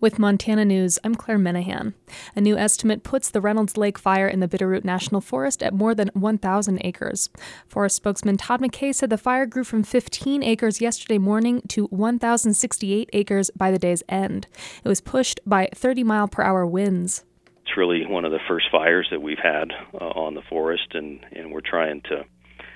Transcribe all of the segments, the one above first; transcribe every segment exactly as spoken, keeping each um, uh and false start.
With Montana News, I'm Claire Menahan. A new estimate puts the Reynolds Lake fire in the Bitterroot National Forest at more than one thousand acres. Forest spokesman Todd McKay said the fire grew from fifteen acres yesterday morning to one thousand sixty-eight acres by the day's end. It was pushed by thirty mile per hour winds. It's really one of the first fires that we've had uh, on the forest, and, and we're trying to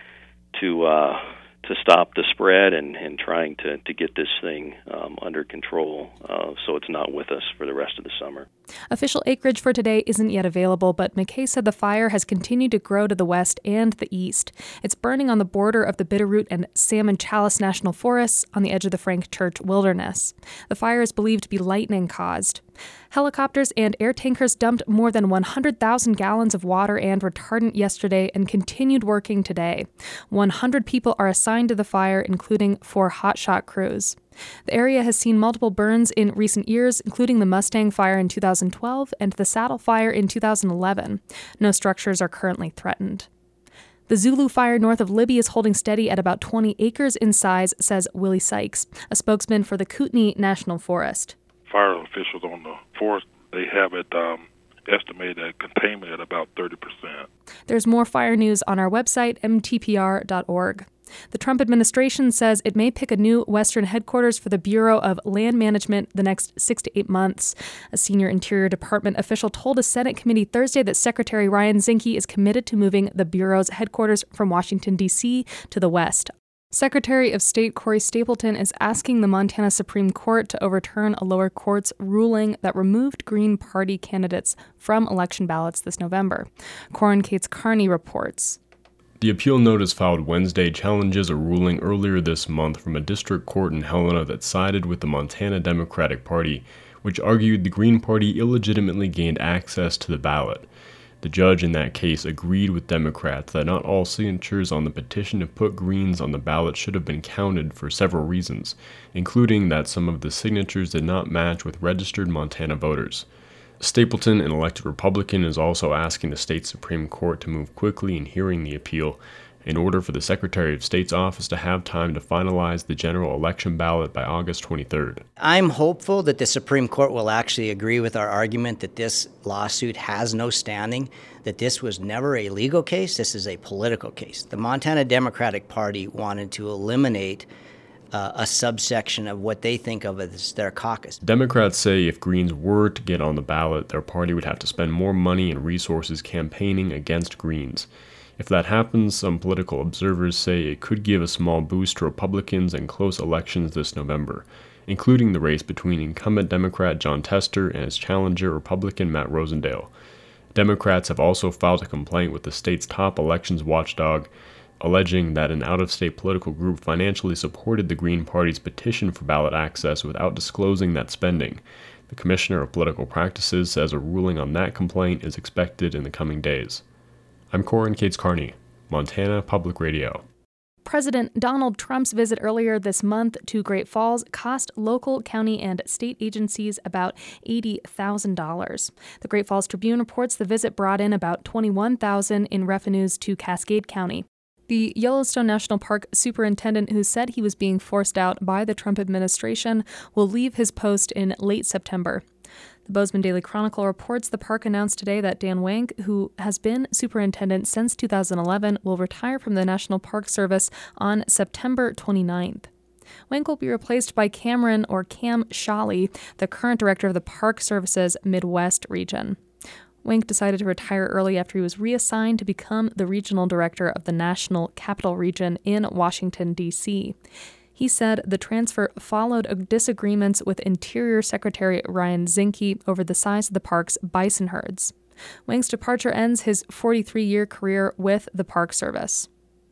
to uh, to stop the spread and, and trying to, to get this thing um, under control uh, so it's not with us for the rest of the summer. Official acreage for today isn't yet available, but McKay said the fire has continued to grow to the west and the east. It's burning on the border of the Bitterroot and Salmon Chalice National Forests on the edge of the Frank Church Wilderness. The fire is believed to be lightning-caused. Helicopters and air tankers dumped more than one hundred thousand gallons of water and retardant yesterday and continued working today. one hundred people are assigned to the fire, including four hotshot crews. The area has seen multiple burns in recent years, including the Mustang Fire in two thousand twelve and the Saddle Fire in two thousand eleven. No structures are currently threatened. The Zulu Fire north of Libby is holding steady at about twenty acres in size, says Willie Sykes, a spokesman for the Kootenai National Forest. Fire officials on the forest, they have it um, estimated at containment at about thirty percent. There's more fire news on our website, m t p r dot org. The Trump administration says it may pick a new Western headquarters for the Bureau of Land Management the next six to eight months. A senior Interior Department official told a Senate committee Thursday that Secretary Ryan Zinke is committed to moving the Bureau's headquarters from Washington, D C to the west. Secretary of State Corey Stapleton is asking the Montana Supreme Court to overturn a lower court's ruling that removed Green Party candidates from election ballots this November. Corin Cates Carney reports. The appeal notice filed Wednesday challenges a ruling earlier this month from a district court in Helena that sided with the Montana Democratic Party, which argued the Green Party illegitimately gained access to the ballot. The judge in that case agreed with Democrats that not all signatures on the petition to put Greens on the ballot should have been counted for several reasons, including that some of the signatures did not match with registered Montana voters. Stapleton, an elected Republican, is also asking the state Supreme Court to move quickly in hearing the appeal in order for the Secretary of State's office to have time to finalize the general election ballot by August twenty-third. I'm hopeful that the Supreme Court will actually agree with our argument that this lawsuit has no standing, that this was never a legal case, this is a political case. The Montana Democratic Party wanted to eliminate uh, a subsection of what they think of as their caucus. Democrats say if Greens were to get on the ballot, their party would have to spend more money and resources campaigning against Greens. If that happens, some political observers say it could give a small boost to Republicans in close elections this November, including the race between incumbent Democrat Jon Tester and his challenger Republican Matt Rosendale. Democrats have also filed a complaint with the state's top elections watchdog, alleging that an out-of-state political group financially supported the Green Party's petition for ballot access without disclosing that spending. The Commissioner of Political Practices says a ruling on that complaint is expected in the coming days. I'm Corin Cates Carney, Montana Public Radio. President Donald Trump's visit earlier this month to Great Falls cost local, county, and state agencies about eighty thousand dollars. The Great Falls Tribune reports the visit brought in about twenty-one thousand dollars in revenues to Cascade County. The Yellowstone National Park superintendent, who said he was being forced out by the Trump administration, will leave his post in late September. The Bozeman Daily Chronicle reports the park announced today that Dan Wank, who has been superintendent since two thousand eleven, will retire from the National Park Service on September twenty-ninth. Wank will be replaced by Cameron or Cam Shawley, the current director of the Park Service's Midwest region. Wank decided to retire early after he was reassigned to become the regional director of the National Capital Region in Washington, D C He said the transfer followed disagreements with Interior Secretary Ryan Zinke over the size of the park's bison herds. Wank's departure ends his forty-three-year career with the Park Service.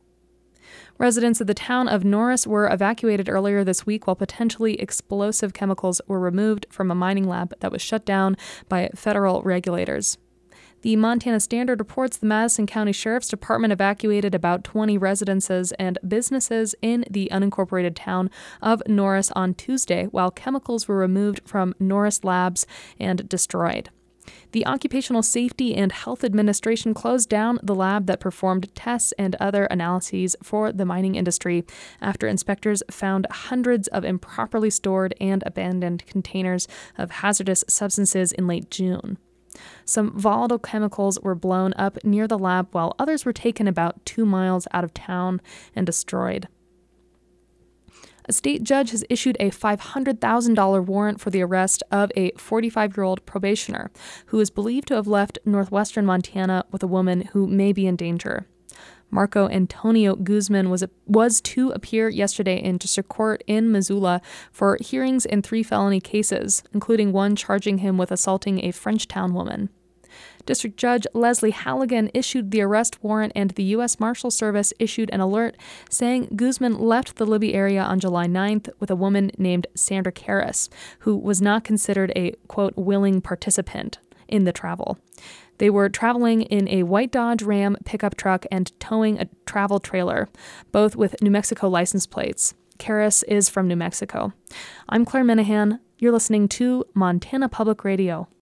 Residents of the town of Norris were evacuated earlier this week while potentially explosive chemicals were removed from a mining lab that was shut down by federal regulators. The Montana Standard reports the Madison County Sheriff's Department evacuated about twenty residences and businesses in the unincorporated town of Norris on Tuesday, while chemicals were removed from Norris Labs and destroyed. The Occupational Safety and Health Administration closed down the lab that performed tests and other analyses for the mining industry after inspectors found hundreds of improperly stored and abandoned containers of hazardous substances in late June. Some volatile chemicals were blown up near the lab, while others were taken about two miles out of town and destroyed. A state judge has issued a five hundred thousand dollars warrant for the arrest of a forty-five-year-old probationer who is believed to have left northwestern Montana with a woman who may be in danger. Marco Antonio Guzman was was to appear yesterday in district court in Missoula for hearings in three felony cases, including one charging him with assaulting a Frenchtown woman. District Judge Leslie Halligan issued the arrest warrant, and the U S Marshal Service issued an alert saying Guzman left the Libby area on July ninth with a woman named Sandra Karras, who was not considered a, quote, willing participant in the travel. They were traveling in a white Dodge Ram pickup truck and towing a travel trailer, both with New Mexico license plates. Karras is from New Mexico. I'm Claire Minahan. You're listening to Montana Public Radio.